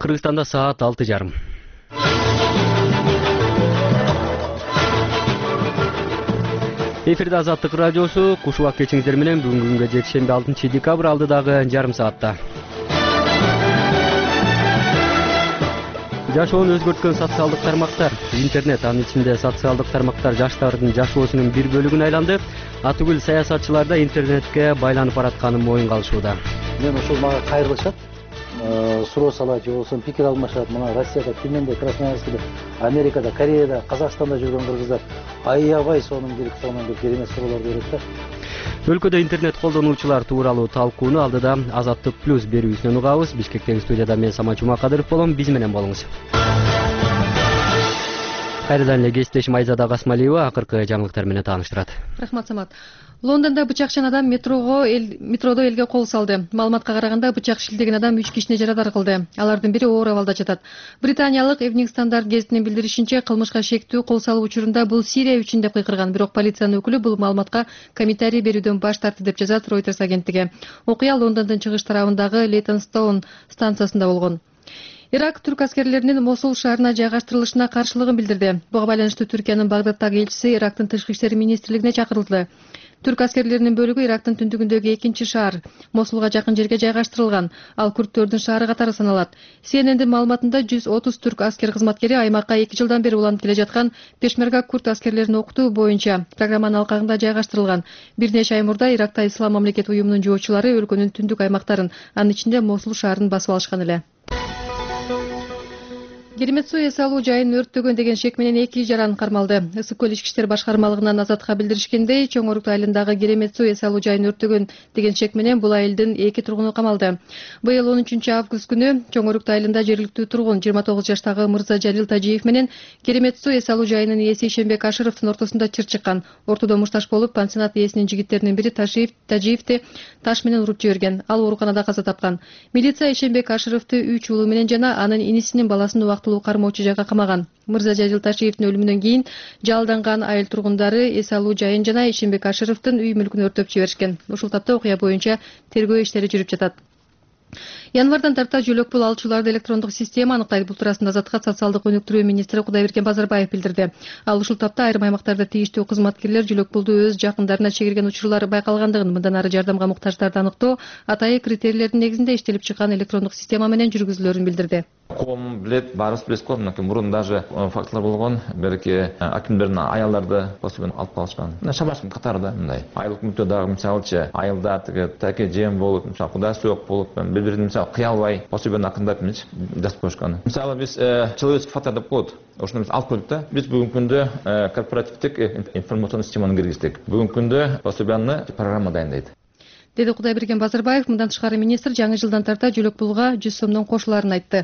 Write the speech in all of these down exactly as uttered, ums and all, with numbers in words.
Кыргызстанда саат алты жарым. Эфирде Азаттык радиосу. Куш убак кечиңиздер менен бүгүнкү күнгө жекшемби алтынчы декабрь алдыдагы жарым саатта. Жашоону өзгөрткөн социалдык тармактар. Интернет, анын ичинде социалдык тармактар жаштардын жашоосунун бир бөлүгүнө айланды. Атүгүл саясатчылар да интернетке байланып баратканын моюнга алышууда. Мен ошол мага кайрылышат, суроо салат же болбосо пикир алмашат. Мына Россияда, Тюменде, Красноярскте, Америкада, Кореяда, Казакстанда жүргөн кыргыздар аябай сонун келип, сонун деп керемет суроолорду берет да. Өлкөдө интернет колдонуучулар тууралуу талкууну алдыда Азаттык плюс берүүсүнөн угабыз. Бишкектеги студияда мен Самат Жумакадыров болом. Биз менен болуңуз. Кайрадан эле кесиптешим Айзада Касмалиева акыркы жаңылыктар менен тааныштырат. Рахмат, Самат. Лондондо бычакчан адам метрого эл, метродо элге кол салды. Маалыматка караганда бычак шилдеген адам үч кишине жарадар кылды. Алардын бири оор абалда жатат. Британиялык Evening Standard гезитинин билдиришинче, кылмышка шектүү кол салуу учурунда бул Сирия үчүн деп кыйкырган. Бирок полициянын өкүлү бул маалыматка комментарий берүүдөн баш тартты деп жазат Reuters агенттиги. Окуя Лондондун чыгыш тарабындагы Лейтонстоун станциясында болгон. Ирак түрк аскерлеринин Мосул шаарына жайгаштырылышына каршылыгын билдирди. Буга байланыштуу Түркиянын Багдадтагы элчиси Ирактын тышкы иштер министрлигине чакырылды. Түрк аскерлеринин бөлүгү Ирактын түндүгүндөгү экинчи шаар Мосулга жакын жерге жайгаштырылган. Ал күрттөрдүн шаары катары саналат. си эн эн'дин маалыматында жүз отуз түрк аскер кызматкери аймакка эки жылдан бери уланып келе жаткан Пешмерга күрт аскерлерин окутуу боюнча программанын алкагында жайгаштырылган. Бир нече ай мурда Иракта Ислам мамлекет уюмунун жоочулары өлкөнүн түндүк аймактарын, анын ичинде Мосул шаарын басып алышкан эле. Керемет суу эс алуу жайын өрттөгөн деген шек менен эки жаран кармалды. Ысык көл ички иштер башкармалыгынан Азатка билдиришкендей, Чоң Орук айылындагы Керемет суу эс алуу жайын өрттөгөн деген шек менен бул айылдын эки тургуну камалды. Быйыл он үчүнчү август күнү Чоң Орук айылында жергиликтүү тургун жыйырма тогуз жаштагы Мырза Жалил Тажиев менен Керемет суу эс алуу жайынын ээси Ишенбек Ашыровдун ортосунда чыр чыккан. Ортодо мушташ болуп, пансионат ээсинин жигиттеринин бири Ташиев Тажиевди таш менен уруп жиберген. Ал ооруканада каза тапкан. Милиция Ишенбек Ашыровду үч уулу менен жана анын инисинин баласын убактылуу кармоочу жайга камаган. Мырза Жалил Ташиевдин өлүмүнөн кийин жалданган айыл тургундары эс алуу жайын жана Ишенбек Ашыровдун үй мүлкүн өрттөп жиберишкен. Ушул тапта окуя боюнча тергөө иштери жүрүп жатат. Январдан тарта жөлөк пул алуучуларды электрондук система аныктайт. Бул туурасында Азатка социалдык өнүктүрүү министри Кудайберген Базарбаев билдирди. Ал ушул тапта айрым аймактарда тийиштүү кызматкерлер жөлөк пулду өз жакындарына чегирген учурлар байкалгандыгын, мындан ары жардамга муктаждарды аныктоо атайы критерийлердин негизинде иштелип чыккан электрондук система менен жүргүзүлөрүн билдирди. Коом билет, баарыбыз билебиз го, мынакей мурун даже фактылар болгон, береке акимдердин аялдарды пособиен алып калышкан. Шабашкын катарында мындай. Айлык мүнөттө дагы мисалычы айылда тиги таке жем болуп, мисалы кудай сөөк болуп, бири-бирин мисалы кыялбай пособиен акындап эмес жазып коюшкан. Мисалы биз человеческий фактор деп коет. Ошону биз алып көрдүк да. Биз бүгүнкү күндө корпоративдик информационный системаны киргиздик. Бүгүнкү күндө пособияны программа дайындайт. Деди Кудайберген Базарбаев. Мындан тышкары министр жаңы жылдан тарта жөлөк пулга жүз сомдон кошулаарын айтты.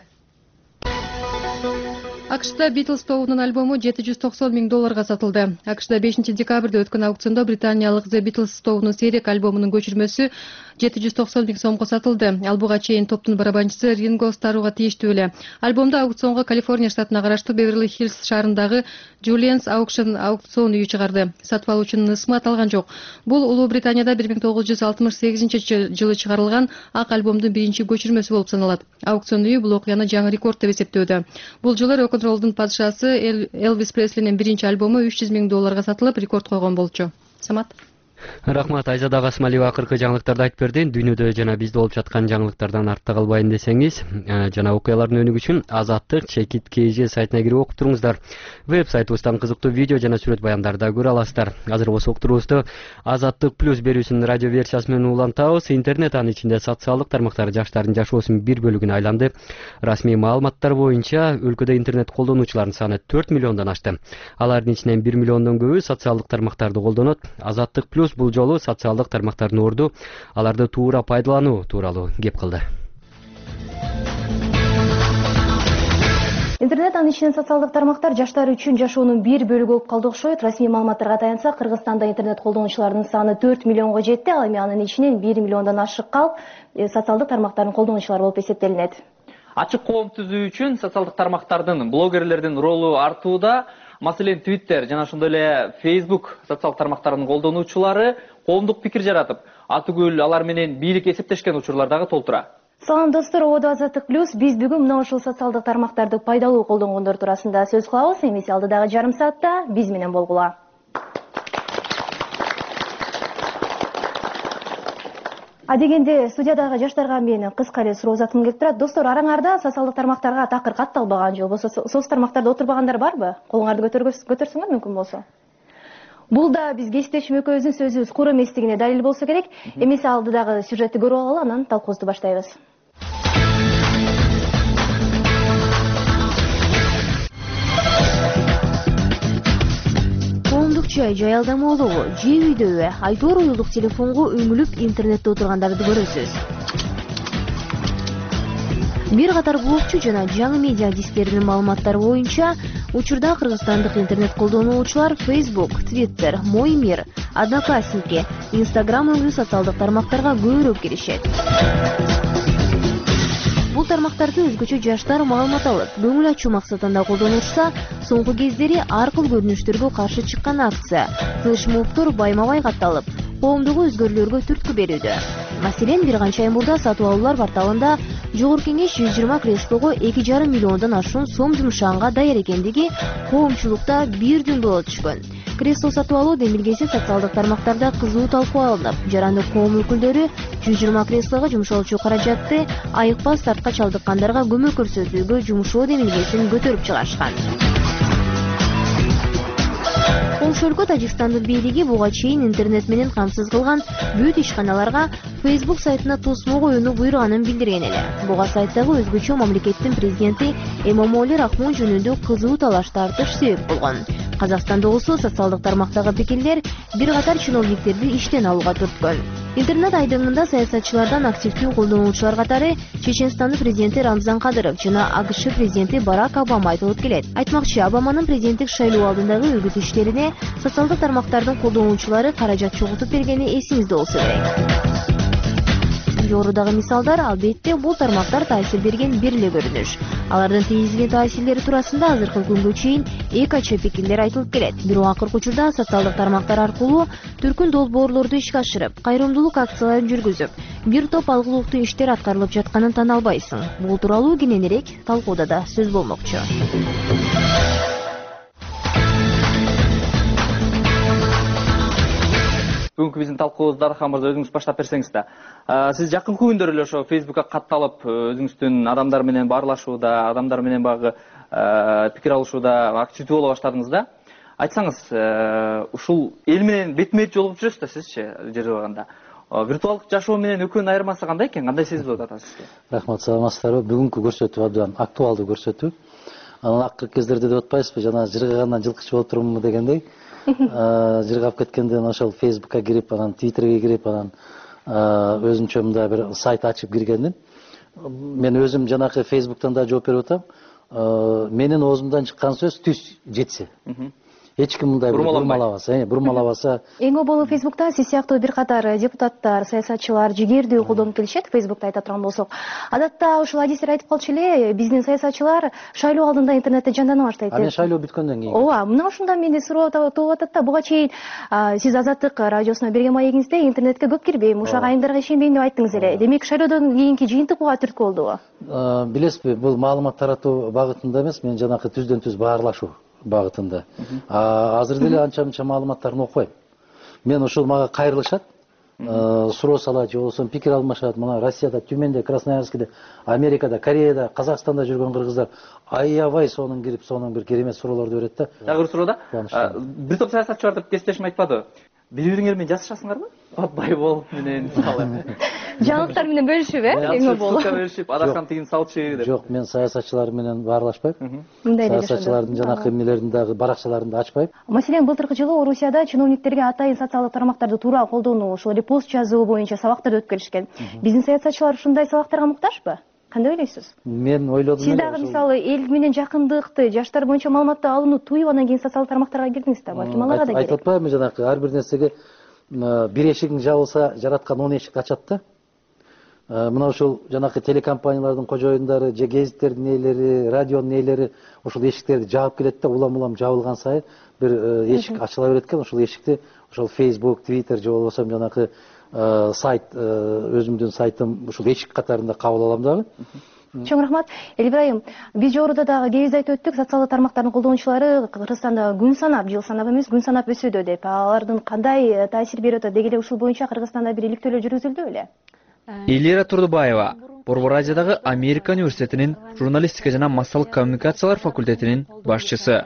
АКШда Beatles тобунун альбому жети жүз токсон миң долларга сатылды. АКШда бешинчи декабрда өткөн аукциондо британиялык The Beatles тобунун серик альбомунун көчүрмөсү жети жүз токсон миң сомго сатылды. Ал буга чейин топтун барабанчысы Ринго Старрга тийиштүү эле. Альбомду аукционго Калифорния штатына караштуу Беверли-Хиллз шаарындагы Julien's Auction аукцион үйү чыгарды. Сатып алуучунун ысмы аталган жок. Бул Улуу Британияда бир миң тогуз жүз алтымыш сегизинчи жылы чыгарылган ак альбомдун биринчи көчүрмөсү болуп саналат. Аукцион үйү бул окуяны жаңы рекорд деп эсептөөдө. Бул жылы рок-н-роллдун падышасы Элвис Преслинин биринчи альбому үч жүз миң долларга сатылып, рекорд койгон болчу. Самат. Рахмат. Айзада Касмалиева акыркы жаңылыктарды айтып берди. Дүйнөдө жана бизде болуп жаткан жаңылыктардан артта калбайын десеңиз, жана окуялардын өнүгүү үчүн Азаттык чекит kg сайтына кирип окуп туруңуздар. Веб сайтыбыздан кызыктуу видео жана сүрөт баяндарды да көрө аласыздар. Азыр болсо уктуруубузду Азаттык плюс берүүсүнүн радио версиясы менен улантабыз. Интернет, анын ичинде социалдык тармактар жаштардын жашоосунун бир бөлүгүнө айланды. Расмий маалыматтар боюнча өлкөдө интернет колдонуучулардын саны төрт миллиондон ашты. Алардын ичинен бир миллиондон көбү социалдык тармактарды колдонот. Азаттык плюс бул жолу социалдык тармактардын орду, аларды туура пайдалануу тууралуу кеп кылды. Интернет, анын ичинен социалдык тармактар жаштар үчүн жашоонун бир бөлүгү болуп калды окшойт. Расмий маалыматтарга таянсак, Кыргызстанда интернет колдонуучулардын саны төрт миллионго жетти. Ал эми анын ичинен бир миллиондон ашык калп социалдык тармактардын колдонуучулары болуп эсептелинет. Ачык коом түзүү үчүн социалдык тармактардын, блогерлердин ролу артууда. Маселен, Twitter жана ошондой эле Facebook социалдык тармактарынын колдонуучулары коомдук пикир жаратып, атүгүл алар менен бийлик эсептешкен учурлар дагы толтура. Салам достор, Ободо Азаттык плюс. Биз бүгүн мына ушул социалдык тармактарды пайдалуу колдонгондор туурасында сөз кылабыз. Эмесе алдыдагы жарым саатта биз менен болгула. Адегенде студиядагы жаштарга мен кыска эле суроо узаткым келип турат. Достор, араңарда социалдык тармактарга такыр катталбаган же болбосо соц тармактарда отурбагандар барбы? Колуңарды көтөрсөңөр мүмкүн болсо. Бул да биз кесиптешим экөөбүздүн сөзүбүз кур эместигине далил болсо керек. Эмесе алдыдагы сюжетти көрүп алалы, анан талкуубузду баштайбыз. Коомдук чай жаялдамалоо, же үйдөбү, айтор уюлдук телефонго үңүлүп интернетте отургандарды көрөсүз. Бир катар блогчу жана жаңы медиа дисклеринин маалыматтары боюнча, учурда кыргызстандык интернет колдонуучулар Facebook, Twitter, Мой мир, Одноклассники, Instagram өңдүү социалдык тармактарга көбүрөөк киришет. Бул тармактарды өзгөчө жаштар маалымат алып, көңүл ачуу максатында колдонушса, соңку кездери ар кыл көрүнүштөргө каршы чыккан акция, флешмобдор байма-бай катталып, коомдогу өзгөрүүлөргө түрткү берүүдө. Маселен, бир канча ай мурда сатып алуулар порталында Жогорку Кеңеш жүз жыйырма креслого эки жарым миллиондон ашуун сом жумшаганга даяр экендиги коомчулукта бир дүн боло түшкөн. Кресло сатып алуу демилгеси социалдык тармактарда кызуу талкуу алынып, жарандык коом өкүлдөрү жүз жыйырма креслого жумшоолчу каражатты айыкпас тартка чалдыккандарга көмөк көрсөтүүгө жумшоо демилгесин көтөрүп чыгарышкан. Коңшу өлкө Тажикстандын бийлиги буга чейин интернет менен камсыз кылган бүт ишканаларга Facebook сайтына тосмо коюуну буйруганын билдирген эле. Буга сайттагы өзгөчө мамлекеттин президенти Эмомали Рахмон жөнүндө кызуу талаш тартыш себеп болгон. Казакстанда болсо социалдык тармактагы пикирлер бир катар чиновниктерди иштен алууга түрткөн. Интернет айдыңында саясатчылардан активдүү колдонуучулар катары Чеченстандын президенти Рамзан Кадыров жана АКШ президенти Барак Обама айтылып келет. Айтмакчы, Обаманын президенттик шайлоо алдындагы үгүт иштерине социалдык тармактардын колдонуучулары каражат чогултуп бергени эсиңизде болсо керек. Жогорудагы мисалдар, албетте, бул тармактар таасир берген бир эле көрүнүш. Алардын тийгизген таасирлери туурасында азыркы күнгө чейин эки ача пикирлер айтылып келет. Бирок акыркы учурда социалдык тармактар аркылуу түркүн долбоорлорду ишке ашырып, кайрымдуулук акцияларын жүргүзүп, бир топ алгылыктуу иштер аткарылып жатканын тана албайсың. Бул тууралуу кененирээк талкууда да сөз болмокчу. Бүгүнкү биздин талкуубузду Дархан мырза өзүңүз баштап берсеңиз да. Сиз жакынкы күндөр эле ошо Facebook'ка катталып, өзүңүздүн адамдар менен баарлашууда, адамдар менен багы пикир алышууда активдүү боло баштадыңыз да. Айтсаңыз, ушул эл менен бетме-бет жолугуп жүрөсүз да сизчи, жерде болгондо. Виртуалдык жашоо менен экөөнүн айырмасы кандай экен? Кандай сезилип атат сизге? Рахмат, саламатсыздарбы? Бүгүнкү көрсөтүү абдан актуалдуу көрсөтүү. Анан акыркы кездерде деп атпайсызбы, жана жыргагандан жылкычы болуп турумбу дегендей. Жыргап кеткенден ошол Facebook'ка кирип, анан Twitter'ге кирип, анан өзүнчө мындай бир сайт ачып киргендин. Мен өзүм жанакы Facebook'тан да жооп берип атам. Менин оозумдан чыккан сөз түз жетсе. Эч ким мындай бурмалабаса, бурмалабаса. Эң оболу Facebook'та сиз сыяктуу бир катар депутаттар, саясатчылар жигердүү колдонуп келишет. Facebook'та айта турган болсок, адатта ушул адистер айтып калчу эле, биздин саясатчылар шайлоо алдында интернетте жандана баштайт. Анан шайлоо бүткөндөн кийин. Ооба, мына ушунда менде суроо тууп атат да, буга чейин сиз Азаттык радиосуна берген маегиңизде интернетке көп кирбейм, ушак айымдарга ишенбейм деп айттыңыз эле. Демек шайлоодон кийинки жыйынтык буга түрткү болдубу? Билесизби, бул маалымат таратуу багытында эмес, мен жанакы түздөн түз баарлашуу багытында. Азыр деле анча мынча маалыматтарын окубайм. Мен ушул мага кайрылышат, суроо салат же болбосо пикир алмашат. Мына Россияда, Тюменде, Красноярскиде, Америкада, Кореяда, Казакстанда жүргөн кыргыздар аябай сонун кирип, сонун бир керемет суроолорду берет да. Дагы бир суроо да. Бир топ саясатчылар деп кесиптешим айтпады. Бири-бириңер менен жазышасыңарбы? Атбай болуп менен мисалы. Жаңылыктар менен бөлүшүп, э? Эң болуп. Бөлүшүп, адашкан тигин салчы деп. Жок, мен саясатчылар менен баарлашпайм. Саясатчылардын жанакы эмелерин дагы баракчаларын да ачпайм. Маселен, былтыркы жылы Орусияда чиновниктерге атайын социалдык тармактарды туура колдонуу, ушул репост жазуу боюнча сабактар өтүп келишкен. Биздин саясатчылар ушундай сабактарга муктажбы? Кандай ойлойсуз? Мен ойлодум. Сиз дагы мисалы эл менен жакындыкты, жаштар боюнча маалыматты алууну туюп, анан кийин социалдык тармактарга кирдиңиз да, балким аларга да керек. Айтып атпаймынбы жанакы ар бир нерсеге бир эшигиң жабылса, жараткан он эшикти ачат да. Мына ушул жанакы телекомпаниялардын кожоюндары, же гезиттердин ээлери, радионун ээлери ушул эшиктерди жаап келет да, улам-улам жабылган сайын бир эшик ачыла берет экен. Ушул эшикти ошол Facebook, Twitter же болбосо жанакы сайт, өзүмдүн сайтым ушул эшик катарында кабыл алам дагы. Чоң рахмат. Эл Ибраим, биз жогоруда дагы кебиз айтып өттүк, социалдык тармактардын колдонуучулары Кыргызстанда күн санап, жыл санап эмес, күн санап өсүүдө деп. Алардын кандай таасир берип атат? Деги эле ушул боюнча Кыргызстанда бир иликтөөлөр жүргүзүлдү беле? Элира Турдубаева, Борбор Азиядагы Америка университетинин журналистика жана массалык коммуникациялар факультетинин башчысы.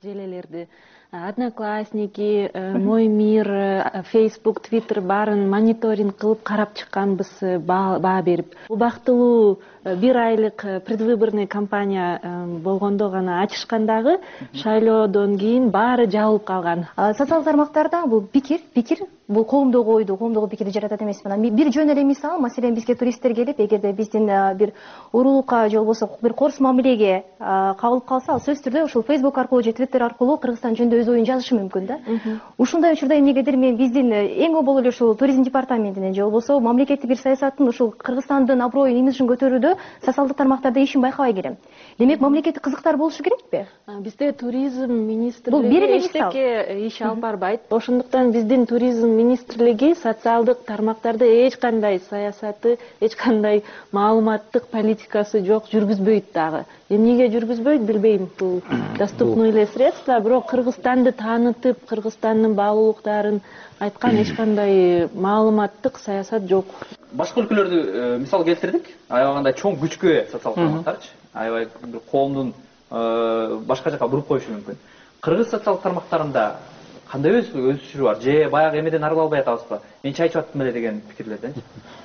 Одноклассники, Мой мир, Facebook, Twitter барын мониторинг кылып карап чыкканбыз, баа берип. Убактылуу бир айлык предвыборный кампания болгондо гана ачышкандагы шайлоодон кийин баары жабылып калган. Социалдык тармактарда бул пикир, пикир бул коомдогу ойду, коомдогу пикирди жаратат эмесмин. Бир жөн эле мисал, маселен бизге туристтер келип, эгерде биздин бир уруулукка же болбосо бир корс мамилеге кабылып калса, ал сөзсүз түрдө ушул Facebook аркылуу же Twitter аркылуу Кыргызстан жөнүндө өз оюн жазышы мүмкүн да. Ушундай учурда эмнегедир мен биздин эң обол эле ушул туризм департаментинин же болбосо мамлекеттик бир саясаттын ушул Кыргызстандын аброюн, имиджин көтөрүүдө социалдык тармактарда ишин байкабай келем. Демек мамлекеттик кызыктар болушу керекпи? Бизде туризм министрлиги эчтеке иш алып барбайт. Ошондуктан биздин туризм министрлиги социалдык тармактарда эч кандай саясаты, эч кандай маалыматтык политикасы жок, жүргүзбөйт дагы. Эмнеге жүргүзбөйт билбейм. Бул доступный эле средства, бирок Кыргызстанды таанытып, Кыргызстандын баалуулуктарын айткан эч кандай маалыматтык саясат жок. Башка өлкөлөрдү мисал келтирдик. Аябагандай чоң күчкө ээ социалдык тармактарчы. Аябай бир коомдун башка жака буруп коюшу мүмкүн. Кыргыз социалдык тармактарында кандай өсүшү бар? Же баягы эмеден арыла албай атабызбы? Мен чайчып аттым эле деген пикирлерден.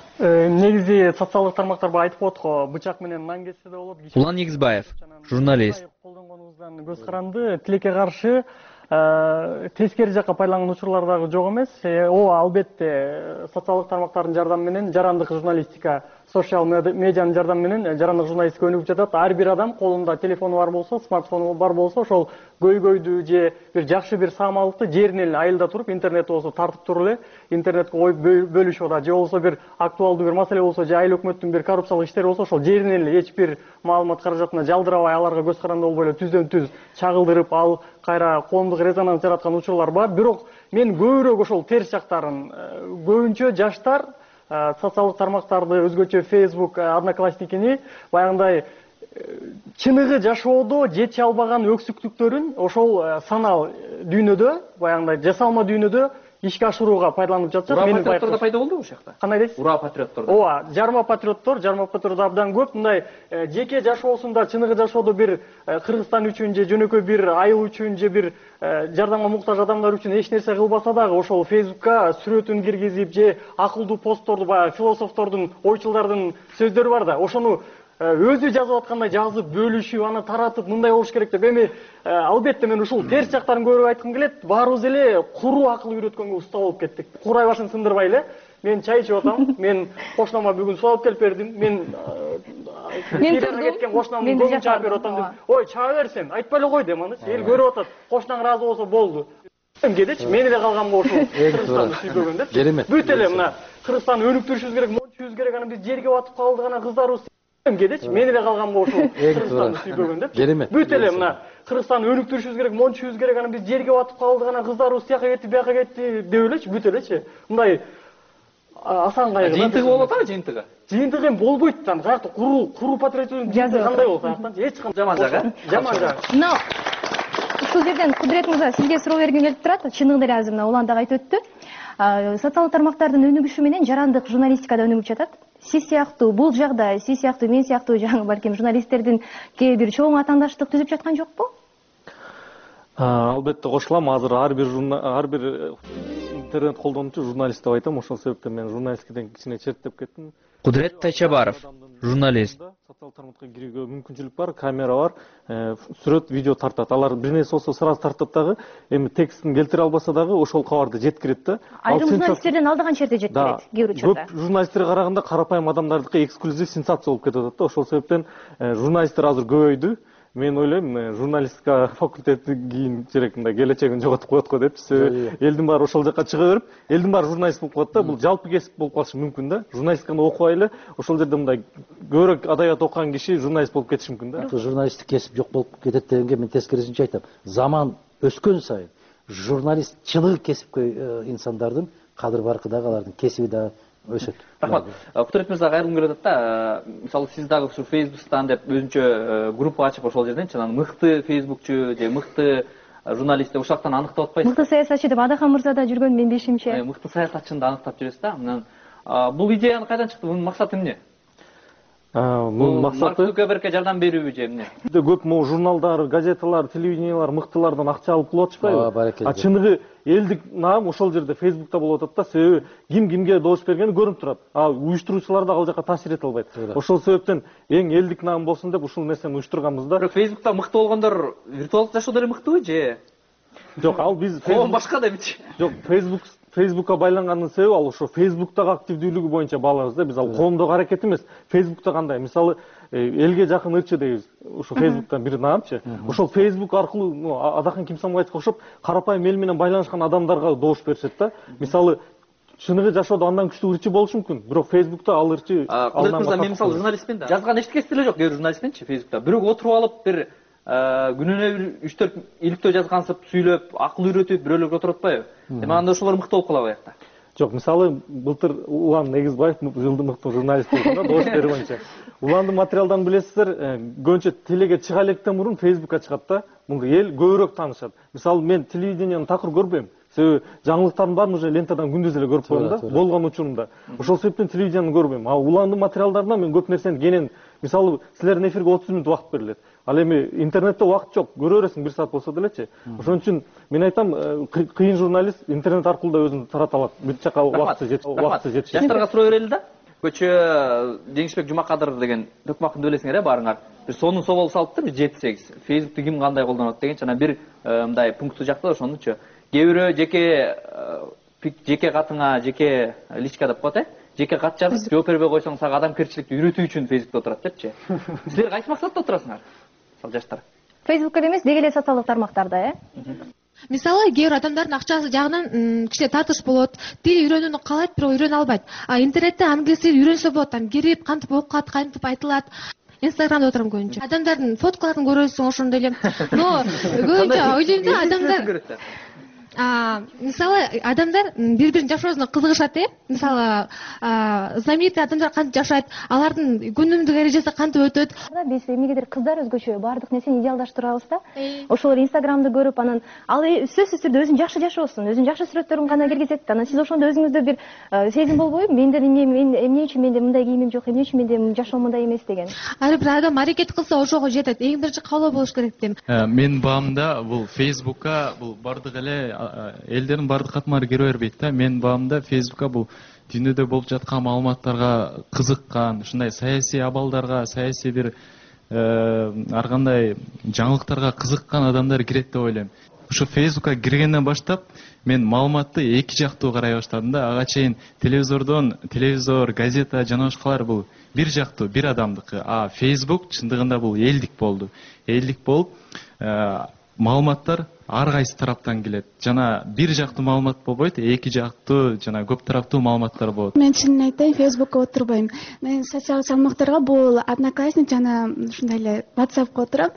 Негизи социалдык тармактарда айтып атат го, бычак менен нан кетсе да болот. Улан Негизбаев, журналист. Колдонгонубуздан көз каранды, тилекке каршы тескери жакка пайдаланган учурлар дагы жок эмес. О, албетте, социалдык тармактардын жардамы менен жарандык журналистика, социал медианын жардамы менен жарандык журналистика өнүгүп жатат. Ар бир адам колунда телефону бар болсо, смартфону бар болсо, ошол көйгөйдү же бир жакшы бир саамалыкты жеринен эле айылда туруп, интернет болсо тартып туруп эле интернетке коюп бөлүшүп атат. Же болсо бир актуалдуу бир маселе болсо, же айыл өкмөттүн бир коррупциялык иштери болсо, ошол жеринен эле эч бир маалымат каражатына жалдырабай, аларга көз каранды болбой эле түздөн түз чагылдырып, ал кайра коомдук резонанс жараткан учурлар бар. Бирок мен көбүрөөк ошол терс жактарын, көбүнчө жаштар социалдык тармактарды, өзгөчө Facebook, Одноклассники баягындай чыныгы жашоодо жете албаган өксүктүктөрүн ошол санал дүйнөдө, баягындай жасалма дүйнөдө ишке ашырууга пайдаланып жатышат. Ура патриоттор да пайда болду ушул жакта. Кандай дейсиз? Ура патриоттор. Ооба, жарма патриоттор, жарма патриоттор абдан көп. Мындай жеке жашоосунда, чыныгы жашоодо бир Кыргызстан үчүн же жөнөкөй бир айыл үчүн же бир жардамга муктаж адамдар үчүн эч нерсе кылбаса дагы ошол Facebookка сүрөтүн киргизип же акылдуу постторду, баягы философтордун, ойчулдардын сөздөрү бар да, ошону өзү жазып аткандай жазып, бөлүшүп, аны таратып, мындай болуш керек деп. Эми албетте мен ушул терс жактарын көрүп айткым келет. Баарыбыз эле куру акыл үйрөткөнгө уста болуп кеттик. Курай башын сындырбай эле. Мен чай ичип атам. Мен кошунама бүгүн суу алып келип бердим. Мен мен кеткен кошунамдын көзүн чаап берип атам деп. Ой, чаа берсем, айтпай эле кой дем аны. Эл көрүп атат. Кошунаң ыраазы болсо болду. Кедечи, мен эле калгам го ушул Кыргызстанды сүйбөгөн деп. Бүт эле мына Кыргызстанды өнүктүрүшүбүз керек, мончубуз керек, анан биз жерге батып калдык, анан кыздарыбыз кедечи, мен эле калгам го ушул Кыргызстанды сүйбөгөн деп. Бүт эле мына Кыргызстанды өнүктүрүшүбүз керек, мончубуз керек, анан биз жерге батып калдык, анан кыздарыбыз тияка кетти, бияка кетти деп элечи, бүт элечи. Мындай асан кайгы. Жыйынтыгы болот а, жыйынтыгы. Жыйынтыгы эми болбойт да. Каякта куру, куру патриотизм кандай болот аяктан? Эч кандай жаман жагы. Жаман жагы. Но ушул жерден Кудурет мырза сизге суроо бергим келип турат. Чыныгы эле азыр мына Улан дагы айтып өттү. Социалдык тармактардын өнүгүшү менен жарандык журналистикада өнүгүп жатат. Сиз сыяктуу, бул жагда сиз сыяктуу, мен сыяктуу жаңы балким журналисттердин кээ бир чоң атаандаштык түзүп жаткан жокпу? Албетте кошулам. Азыр ар бир ар бир интернет колдонуучу журналист деп айтам. Ошол себептен мен журналистикаден кичине четтеп кеттим. Кудурет Тайчабаров, журналист. Социалдык тармакка кирүүгө мүмкүнчүлүк бар, камера бар, сүрөт, видео тартат. Алар бир нерсе болсо сразу тартат дагы, эми текстин келтире албаса дагы ошол кабарды жеткирет да. Айрым журналисттерден алдыган черде жеткирет, кээ бир учурда. Көп журналисттерге караганда карапайым адамдардыкы эксклюзив сенсация болуп кетип атат да. Ошол себептен журналисттер азыр көбөйдү. Мен ойлойм, журналистика факультети кийин керек мындай келечегин жоготуп коет го депчи. Себеби элдин баары ошол жака чыга берип, элдин баары журналист болуп калат да. Бул жалпы кесип болуп калышы мүмкүн да. Журналистиканы окубай эле ошол жерде мындай көбүрөөк адабият окуган киши журналист болуп кетиши мүмкүн да. Журналисттик кесип жок болуп кетет дегенге мен тескерисинче айтам. Заман өскөн сайын журналист чыныгы кесипкөй инсандардын кадыр баркы дагы алардын кесиби дагы өсөт. Рахмат. Кудурет мырза кайрылгым келип атат да. Мисалы сиз дагы ушу Facebook'тан деп өзүнчө группа ачып ошол жерден чынан мыкты фейсбукчу же мыкты журналист деп ушактан аныктап атпайсыз. Мыкты саясатчы деп Адахан мырза да жүргөн мен бешимче. Мыкты саясатчыны да аныктап жүрөсүз да. Мындан бул идеяны кайдан чыкты? Бунун максаты эмне? Мунун максаты Марк Цукербергке жардам берүүбү же эмне? Көп могу журналдар, газеталар, телевидениялар мыктылардан акча алып кылып атышпайбы? А чыныгы элдик наам ошол жерде Facebook'та болуп атат да, себеби ким кимге добуш бергени көрүнүп турат. А уюштуруучулар да ал жака таасир эте албайт. Ошол себептен эң элдик наам болсун деп ушул нерсени уюштурганбыз да. Бирок Facebook'та мыкты болгондор виртуалдык жашоодо эле мыктыбы же? Жок, ал биз Коом башка демечи. Жок, Facebook Facebook'ка байланганын себеби ал ошо Facebook'тагы активдүүлүгү боюнча баалабыз да. Биз ал коомдогу аракет эмес. Facebook'та кандай? Мисалы, элге жакын ырчы дейбиз. Ошо Facebook'тан бир наамчы. Ошол Facebook аркылуу Адахан Кимсамбаевге окшоп карапайым эл менен байланышкан адамдарга добуш беришет да. Мисалы, чыныгы жашоодо андан күчтүү ырчы болушу мүмкүн. Бирок Facebook'та ал ырчы алдан мырза, мен мисалы журналистмин да. Жазган эчтекеси деле жок, кээ бир журналистминчи Facebook'та. Бирок отуруп алып бир күнүнө үч төрт иликтөө жазгансып, сүйлөп, акыл үйрөтүп, бирөөлөргө отуруп атпайбы? Эми анда ошолор мыкты болуп калабы аякта? Жок, мисалы, былтыр Улан Негизбаев жылдын мыкты журналист болду да, добуш берүү боюнча. Уландын материалдарын билесиздер, көбүнчө телеге чыга электен мурун Facebook'ка чыгат да. Мунду эл көбүрөөк таанышат. Мисалы, мен телевидениени такыр көрбөйм. Себеби жаңылыктардын баарын уже лентадан күндүз эле көрүп коем да, болгон учурумда. Ошол себептен телевидениени көрбөйм. А Уландын материалдарынан мен көп нерсени кенен, мисалы, силердин эфирге отуз мүнөт убакыт берилет. Ал эми интернетте убакыт жок, көрө бересиң бир саат болсо делечи. Ошон үчүн мен айтам, кыйын журналист интернет аркылуу да өзүн тарата алат. Бүт жака убакытсыз жетишет. Жаштарга суроо берели да. Көчө Деңишбек Жумакадыр деген Төкмакынды билесиңер э, баарыңар. Бир сонун собол салыптыр, жети сегиз. Facebook'ты ким кандай колдонот деген жана бир мындай пункту жакта ошонучу. Кээ бирөө жеке жеке катыңа, жеке личка деп коет э. Жеке кат жазып, жооп бербей койсоң, сага адамгерчиликти үйрөтүү үчүн Facebook'та отурат депчи. Силер кайсы максатта отурасыңар? Мисалы жаштар. Facebook'та эмес, деги эле социалдык тармактарда, э? Мисалы, кээ бир адамдардын акчасы жагынан кичине тартыш болот, тил үйрөнүүнү каалайт, бирок үйрөнө албайт. А интернетте англис тил үйрөнсө болот, там кирип, кантип окуат, кантип айтылат. Инстаграмда отурам көбүнчө. Адамдардын фоткаларын көрөсүң ошондой эле. Но көбүнчө ойлойм да, адамдар мисалы адамдар бири-бирин жашоосуна кызыгышат э. Мисалы, знаменитый адамдар кантип жашайт, алардын күнүмдүк эрежеси кантип өтөт. Биз эмнегедир кыздар өзгөчө баардык нерсени идеалдаштырабыз да. Ошолор Инстаграмды көрүп, анан ал сөзсүз түрдө өзүн жакшы жашоосун, өзүнүн жакшы сүрөттөрүн гана киргизет. Анан сиз ошондо өзүңүздө бир сезим болбойбу? Менде эмне үчүн менде мындай кийимим жок, эмне үчүн менде жашоом мындай эмес деген. Ар бир адам аракет кылса ошого жетет. Эң биринчи каалоо болуш керек дейм. Мен баамда бул Facebook'ка бул бардык эле элдердин бардык катмары кире бербейт да. Мен баамда Facebook'ка бул дүйнөдө болуп жаткан маалыматтарга кызыккан, ушундай саясий абалдарга, саясий бир ар кандай жаңылыктарга кызыккан адамдар кирет деп ойлойм. Ушу Facebook'ка киргенден баштап мен маалыматты эки жактуу карай баштадым да. Ага чейин телевизордон, телевизор, газета жана башкалар бул бир жактуу, бир адамдыкы. А Facebook чындыгында бул элдик болду. Элдик болуп, маалыматтар ар кайсы тараптан келет. Жана бир жактуу маалымат болбойт, эки жактуу жана көп тараптуу маалыматтар болот. Мен чынын айтайын, Facebook'ка отурбайм. Мен социалдык салмактарга бул Одноклассник жана ушундай эле WhatsApp'ка отурам.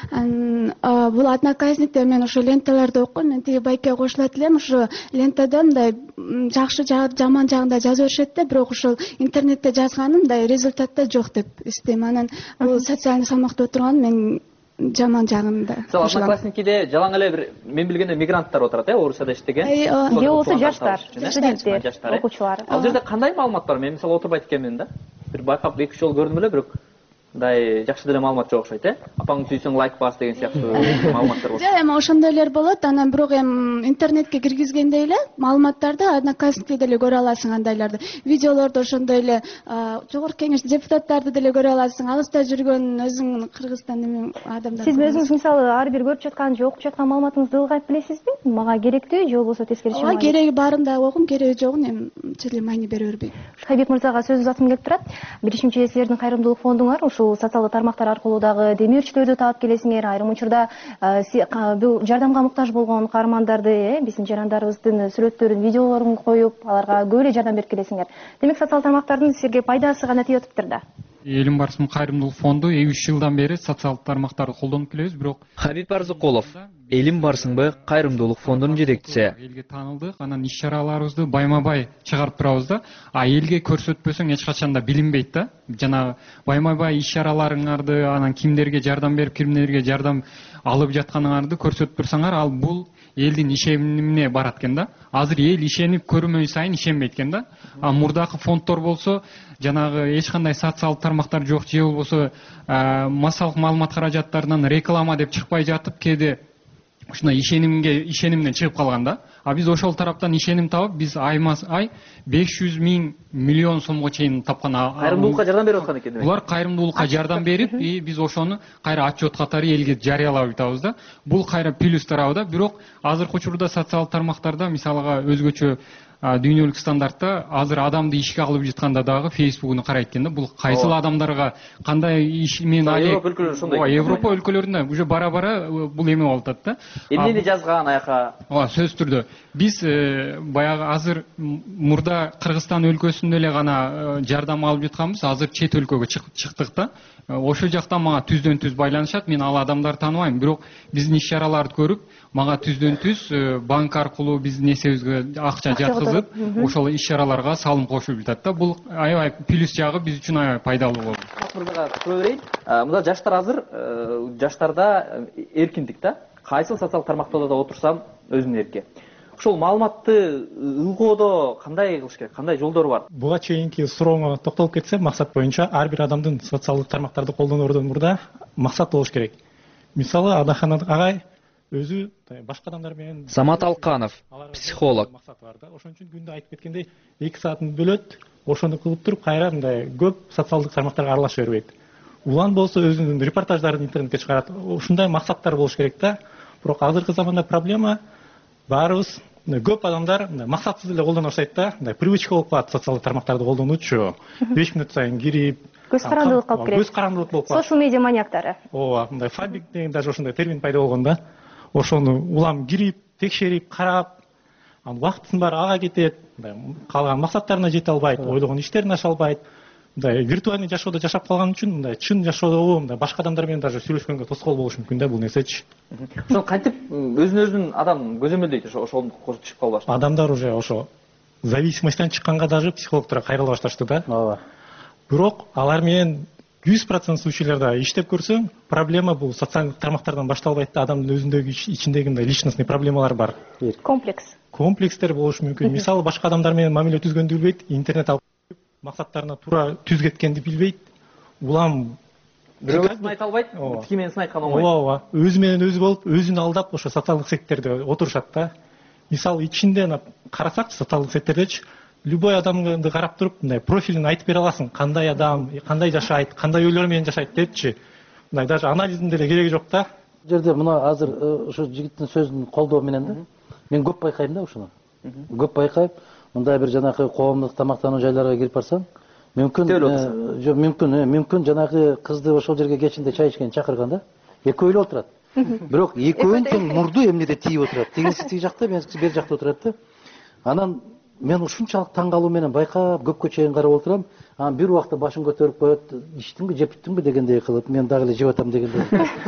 Бул Одноклассникте мен ошо ленталарды окуйм. Мен тиги байке кошулат элем, ошо лентада мындай жакшы жаман жагында жазып беришет да, бирок ошол интернетте жазганым мындай результатта жок деп эстейм. Анан бул социалдык салмакта отурган мен жаман жагында. Мисалы Одноклассникиде жалаң эле бир мен билгенде мигранттар отурат э, Орусияда иштеген. Же болбосо жаштар, студенттер, окуучулар. Ал жерде кандай маалымат бар? Мен мисалы отурбайт экенмин да. Бир байкап эки үч жолу көрдүм эле, бирок мындай жакшы деле маалымат жок окшойт э. Апаң сүйсөң лайк бас деген сыяктуу маалыматтар бар. Жок, эми ошондойлор болот. Анан бирок эми интернетке киргизгенде эле маалыматтарды Одноклассникте деле көрө аласың андайларды. Видеолорду ошондой эле жогорку кеңеш депутаттарды деле көрө аласың. Алыста жүргөн өзүң Кыргызстандын адамдары. Сиз өзүңүз мисалы ар бир көрүп жаткан же окуп жаткан маалыматыңызды ылгайып билесизби? Мага керектүү же болбосо тескерисинче? Ооба, кереги баарын да окуйм, кереги жогун эми чыгы майни бере бербейм. Хайбек мырзага сөз узаткым келип турат. Биринчи силердин кайрымдуулук фондуңар ушул социалдык тармактар аркылуу дагы демөөрчүлөрдү таап келесиңер. Айрым учурда бул жардамга муктаж болгон каармандарды, биздин жарандарыбыздын сүрөттөрүн, видеолорун коюп, аларга көп эле жардам берип келесиңер. Демек социалдык тармактардын силерге пайдасы гана тийип атыптыр да. Элим барысынын кайрымдуулук фонду үч жылдан бери социалдык тармактарды колдонуп келебиз, бирок Хамит Барзыкулов, Элим барысыңбы кайрымдуулук фондунун жетекчиси. Элге таанылдык, анан иш-чараларыбызды байма-бай чыгарып турабыз да. А элге көрсөтпөсөң эч качан да билинбейт да. Жана байма-бай иш-чараларыңарды, анан кимдерге жардам берип, кимдерге жардам алып жатканыңарды көрсөтүп турсаңар, ал бул элдин ишенимине барат экен да. Азыр эл ишенип көрмөй сайын ишенбейт экен да. А мурдакы фонддор болсо, жанагы эч кандай социалдык тармактар жок, же болбосо массалык маалымат каражаттарынан реклама деп чыкпай жатып, кээде ушундай ишенимге ишенимден чыгып калган да. А биз ошол тараптан ишеним табып, биз айма ай беш жүз миң миллион сомго чейин тапкан. Кайрымдуулукка жардам берип аткан экен демек. Булар кайрымдуулукка жардам берип, и биз ошону кайра отчет катары элге жарыялап атабыз да. Бул кайра плюс тарабы да. Бирок азыркы учурда социалдык тармактарда, мисалга өзгөчө дүйнөлүк стандартта азыр адамды ишке алып жатканда дагы Facebook'unu карайт экен да. Бул кайсыл адамдарга кандай иш менен алек. Европа өлкөлөрүндө уже бара-бара бул эме болуп атат да. Эмнени жазган аяка? Ооба, сөзсүз түрдө. Биз баягы азыр мурда Кыргызстан өлкөсүндө эле гана жардам алып жатканбыз, азыр чет өлкөгө чыктык да. Ошол жактан мага түздөн түз байланышат. Мен ал адамдарды тааныбайм, бирок биздин иш-чараларды көрүп, мага түздөн түз банк аркылуу биздин эсебибизге акча жаткызып, ошол иш-чараларга салым кошуп жатат да. Бул аябай плюс жагы биз үчүн аябай пайдалуу болду. Мурдага тура берейин. Мында жаштар азыр, жаштарда эркиндик да. Кайсыл социалдык тармактарда да отурсам өзүнүн эрки. Ошол маалыматты ылгоодо кандай кылыш керек, кандай жолдору бар? Буга чейинки сурооңо токтолуп кетсем, максат боюнча ар бир адамдын социалдык тармактарды колдоноордон мурда максат болуш керек. Мисалы, Адахан агай өзү башка адамдар менен. Самат Алканов, психолог. Максат бар да. Ошон үчүн күндө айтып кеткендей эки саатын бөлөт, ошону кылып туруп кайра мындай көп социалдык тармактарга аралаша бербейт. Улан болсо өзүнүн репортаждарын интернетке чыгарат. Ушундай максаттар болуш керек да. Бирок азыркы заманда проблема баарыбыз көп адамдар максатсыз эле колдоно баштайт да. Мындай привычка болуп калат социалдык тармактарды колдонуучу. беш мүнөт сайын кирип, көз карандылык калып келет. Көз карандылык болуп калат. Social media маньяктары. Ооба, мындай фабик деген даже ошондой термин пайда болгон да. Ошону улам кирип, текшерип, карап, анан убактысынын баары ага кетет. Мындай калган максаттарына жете албайт, ойлогон иштерин аша албайт. Мындай виртуальный жашоодо жашап калган үчүн мындай чын жашоодо мындай башка адамдар менен даже сүйлөшкөнгө тоскоол болушу мүмкүн да бул нерсечи. Ошол кантип өзүн өзүн адам көзөмөлдөйт, ошо ошону чыгып калбаш. Адамдар уже ошо зависимосттан чыкканга даже психологторго кайрыла башташты да. Ооба. Бирок алар менен жүз процент случайларда иштеп көрсөң, проблема бул социалдык тармактардан башталбайт да, адамдын өзүндөгү ичиндеги мындай личностный проблемалар бар. Комплекс. Комплекстер болушу мүмкүн. Мисалы, башка адамдар менен мамиле түзгөндү билбейт, интернет алып максаттарына туура түз кеткенди билбейт. Улам бирөөсүн айта албайт, тики менен айткан оңой. Ооба, өзү менен өзү болуп, өзүн алдап ошо социалдык сеттерде отурушат да. Мисалы, ичинде карасак, социалдык сеттердечи любой адамды карап туруп, мындай профилин айтып бере аласың, кандай адам, кандай жашайт, кандай ойлор менен жашайт депчи. Мындай даже анализдин деле кереги жок да. Бул жерде мына азыр ошо жигиттин сөзүн колдоо менен да, мен көп байкайм да ушуну. Көп байкайм. Мындай бир жанагы коомдук тамактануу жайларга кирип барсаң, мүмкүн, жок, мүмкүн, мүмкүн жанагы кызды ошол жерге кечинде чай ичкенге чакырган да. Экөө эле отурат. Бирок экөөнүн тең мурду эмнеде тийип отурат. Тигиси тиги жакта, меники бери жакта отурат да. Анан мен ушунчалык таң калуу менен байкап, көпкө чейин карап отурам. Анан бир убакта башын көтөрүп коет, иштиңби, жептиңби дегендей кылып, мен дагы эле жеп атам дегендей.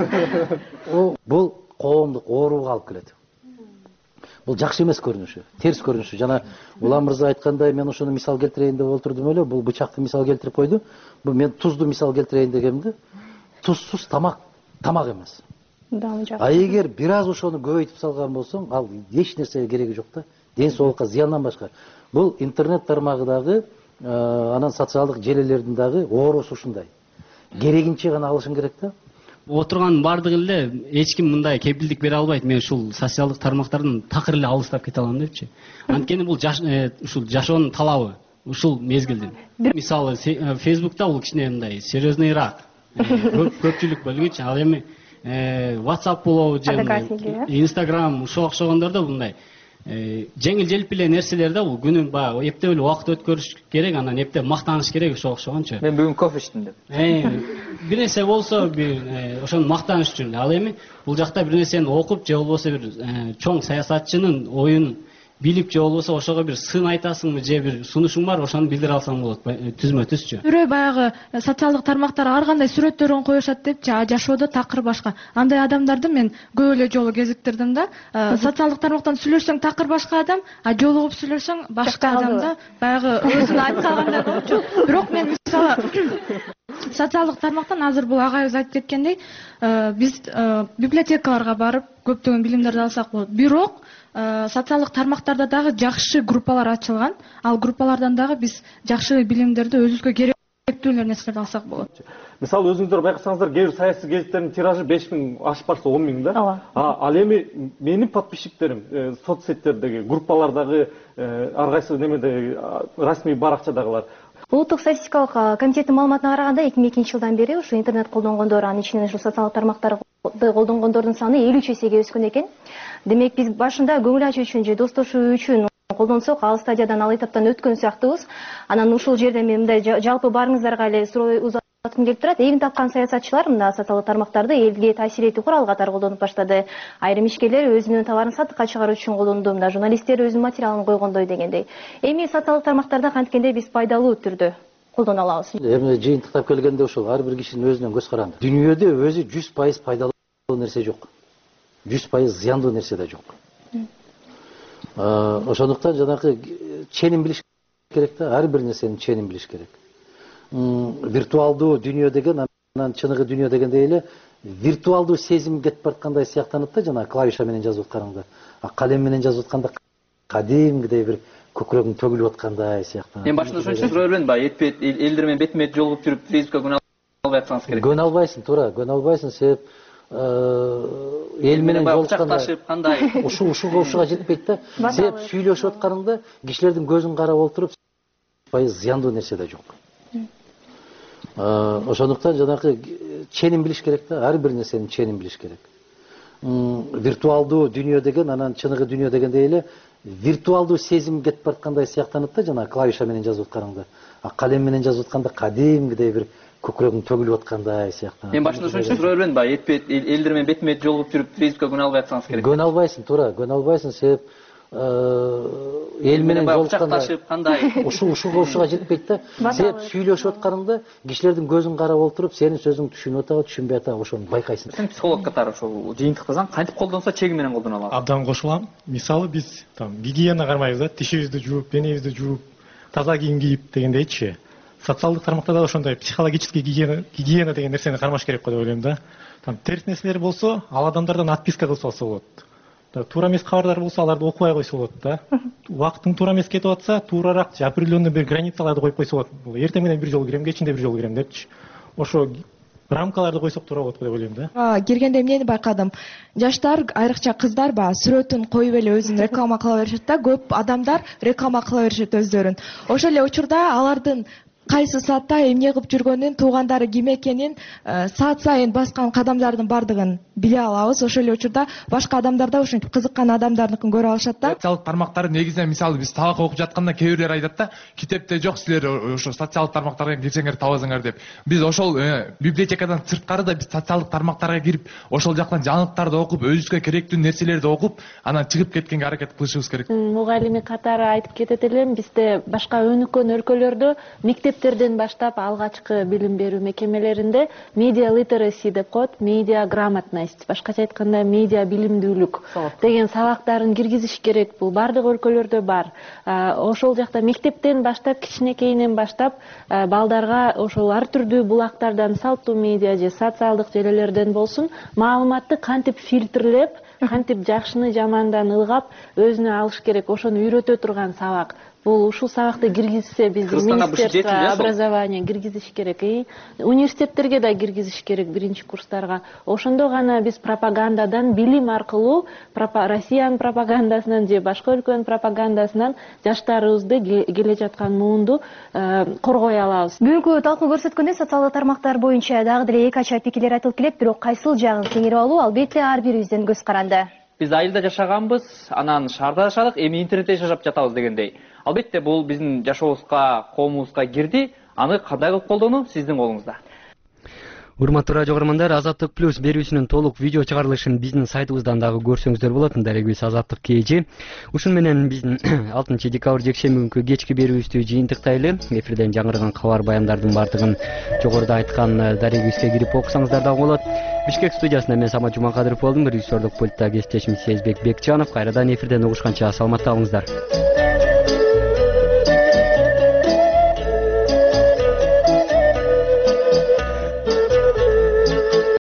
Бул коомдук ооруга алып келет. Бул жакшы эмес көрүнүшү, терс көрүнүшү. Жана Улам мырза айткандай, мен ошону мисал келтирейин деп отурдум эле. Бул бычакты мисал келтирип койду. Бул мен тузду мисал келтирейин дегемди. Тузсуз тамак тамак эмес. А эгер бир аз ошону көбөйтүп салган болсоң, ал эч нерсеге кереги жок да. Ден соолукка зыяндан башка. Бул интернет тармагы дагы, анан социалдык желелердин дагы оорусу ушундай. Керегинче гана алышың керек да. Отурган бардыгы эле эч ким мындай кепилдик бере албайт. Мен ушул социалдык тармактардан такыр эле алыстап кете алам депчи. Анткени бул ушул жашоонун талабы, ушул мезгилдин. Мисалы, Facebook'та бул кичине мындай серьезныйраак көпчүлүк бөлүгүчү. Ал эми WhatsApp болобу же Instagram ошого окшогондордо мындай жеңил-желп эле нерселер да, бул күнүн баягы эптеп эле убакыт өткөрүш керек, анан эптеп мактаныш керек ошого окшогончу. Мен бүгүн кофе ичтим деп. Бир нерсе болсо, бир ошону мактаныш үчүн. Ал эми бул жакта бир нерсени окуп же болбосо бир чоң саясатчынын оюн билип же болбосо ошого бир сын айтасыңбы же бир сунушуң бар, ошону билдире алсаң болот түзмө түзчү. Бирөө баягы социалдык тармактарга ар кандай сүрөттөрүн коюшат депчи, а жашоодо такыр башка. Андай адамдарды мен көп эле жолу кезиктирдим да. Социалдык тармактан сүйлөшсөң такыр башка адам, а жолугуп сүйлөшсөң башка адам да. Баягы өзүн айтып калгандай болчу. Бирок мен мисалы социалдык тармактан азыр бул агайыбыз айтып кеткендей, биз библиотекаларга барып көптөгөн билимдерди алсак болот. Бирок социалдык тармактарда дагы жакшы группалар ачылган. Ал группалардан дагы биз жакшы билимдерди өзүбүзгө керектүү нерселерди алсак болот. Мисалы өзүңүздөр байкасаңыздар, кээ бир саясий гезиттердин тиражы беш миң ашып барса он миң да. Ал эми менин подписчиктерим соцсеттердеги, группалардагы ар кайсы немеде расмий баракчадагылар. Улуттук статистикалык комитеттин маалыматына караганда эки миң экинчи жылдан бери ушу интернет колдонгондор, анын ичинен ушу социалдык тармактарды колдонгондордун саны элүү үч эсеге өскөн экен. Демек биз башында көңүл ачуу үчүн же достошуу үчүн колдонсок, ал стадиядан, ал этаптан өткөн сыяктуубуз. Анан ушул жерде мен мындай жалпы баарыңыздарга эле суроо узаткым келип турат. Эң тапкан саясатчылар мына социалдык тармактарды элге таасир этүү куралы катары колдонуп баштады. Айрым ишкерлер өзүнүн товарын сатыкка чыгаруу үчүн колдонду, мына журналисттер өзүнүн материалын койгондой дегендей. Эми социалдык тармактарда канткенде биз пайдалуу түрдө колдоно алабыз. Эми жыйынтыктап келгенде ушул ар бир кишинин өзүнүн көз каранды. Дүйнөдө өзү жүз пайыз пайдалуу нерсе жок. жүз пайыз зыяндуу нерсе да жок. Ошондуктан жанагы ченин билиш керек да, ар бир нерсенин ченин билиш керек. Виртуалдуу дүйнө деген, анан чыныгы дүйнө дегендей эле виртуалдуу сезим кетип бараткандай сыяктанат да, жана клавиша менен жазып атканыңда. А калем менен жазып атканда кадимгидей бир көкүрөгүң төгүлүп аткандай сыяктанат. Мен башында ошон үчүн суроо бербедим ба, элдер менен бетме бет жолугуп жүрүп Фейсбукка күнөө албай атсаңыз керек. Көнө албайсың, туура, көнө албайсың, себеп эл менен жолукканда кандай ушул ушуга ушуга жетпейт да. Себеп сүйлөшүп атканыңда кишилердин көзүн карап отуруп пайыз зыяндуу нерсе да жок. Ошондуктан жанагы ченин билиш керек да, ар бир нерсенин ченин билиш керек. Виртуалдуу дүйнө деген, анан чыныгы дүйнө дегендей эле виртуалдуу сезим кетип бараткандай сыяктанат да, жана клавиша менен жазып атканыңда. А калем менен жазып атканда кадимгидей бир көкүрөгүң төгүлүп аткандай сыяктанат. Мен башында ошон үчүн суроо бербедим ба, элдер менен бетме бет жолугуп жүрүп Фейсбукка күнөө албай атсаңыз керек. Көнө албайсың, туура, көнө албайсың, себеп эл менен жолукканда кандай ушул ушуга ушуга жетпейт да. Себеп сүйлөшүп атканыңда кишилердин көзүн карап отуруп сенин сөзүңдү түшүнүп атабы, түшүнбөй атабы, ошону байкайсың. Сен психолог катары ошол жыйынтыктасаң, кантип колдонсо чеги менен колдоно алабыз? Абдан кошулам. Мисалы биз там гигиена кармайбыз да, тишибизди жууп, денебизди жууп, таза кийим кийип дегендейчи. Социалдык тармактарда ошондой психологический гигиена, гигиена деген нерсени кармаш керек го деп ойлойм да. Там терс нерселер болсо, ал адамдардан отписка кылып салса болот. Туура эмес кабардар болсо, аларды окубай койсо болот да. Убакыттын туура эмес кетип атса, туурарак определенный бир границаларды коюп койсо болот. Эртең менен бир жолу кирем, кечинде бир жолу кирем депчи. Ошо рамкаларды койсок туура болот деп ойлойм да. Киргенде эмнени байкадым? Жаштар, айрыкча кыздар баягы сүрөтүн коюп эле өзүн реклама кыла беришет да, көп адамдар реклама кыла беришет өздөрүн. Ошол эле учурда алардын кайсы саатта эмне кылып жүргөнүн, туугандары ким экенин, саат сайын баскан кадамдардын бардыгын биле алабыз. Ошол эле учурда башка адамдар да ушинтип кызыккан адамдардыкын көрө алышат да. Социалдык тармактар негизинен мисалы биз сабак окуп жатканда кээ бирлер айтат да, китепте жок, силер ошо социалдык тармактарга кирсеңер табасыңар деп. Биз ошол библиотекадан сырткары да биз социалдык тармактарга кирип, ошол жактан жаңылыктарды окуп, өзүбүзгө керектүү нерселерди окуп, анан чыгып кеткенге аракет кылышыбыз керек. Мугалими катары айтып кетет элем, бизде башка өнүккөн өлкөлөрдө мектеп мектептерден баштап алгачкы билим берүү мекемелеринде медиа литераси деп коет, медиа грамотность, башкача айтканда медиа билимдүүлүк деген сабактарын киргизиш керек. Бул бардык өлкөлөрдө бар. Ошол жакта мектептен баштап, кичинекейинен баштап балдарга ошол ар түрдүү булактардан, салттуу медиа же социалдык желелерден болсун, маалыматты кантип фильтрлеп, кантип жакшыны жамандан ылгап өзүнө алыш керек, ошону үйрөтө турган сабак. Бул ушул сабакты киргизсе биздин министерство образования киргизиш керек, университеттерге да киргизиш керек биринчи курстарга. Ошондо гана биз пропагандадан, билим аркылуу Россиянын пропагандасынан же башка өлкөнүн пропагандасынан жаштарыбызды келе жаткан муунду коргой алабыз. Бүгүнкү талкуу көрсөткөндөй социалдык тармактар боюнча дагы деле эки ача пикирлер айтылып келет, бирок кайсыл жагын кеңирип алуу албетте ар бирибизден көз каранды. Биз айылда жашаганбыз, анан шаарда жашадык, эми интернетте жашап жатабыз дегендей. Албетте бул биздин жашообузга, коомубузга кирди. Аны кандай кылып колдонуу сиздин колуңузда. Урматтуу радио көрөрмандар, Азаттык плюс берүүсүнүн толук видео чыгарылышын биздин сайтыбыздан дагы көрсөңүздөр болот. Дарегибиз Азаттык кж. Ушун менен биздин алтынчы декабрь жекшемби күнкү кечки берүүбүздү жыйынтыктайлы. Эфирден жаңырган кабар баяндардын бардыгын жогоруда айткан дарегибизге кирип окусаңыздар дагы болот. Бишкек студиясында мен Самат Жумакадыров болдум. Режиссердук пультта кесиптешим Сезбек Бекчанов. Кайрадан эфирден угушканча саламатта калыңыздар.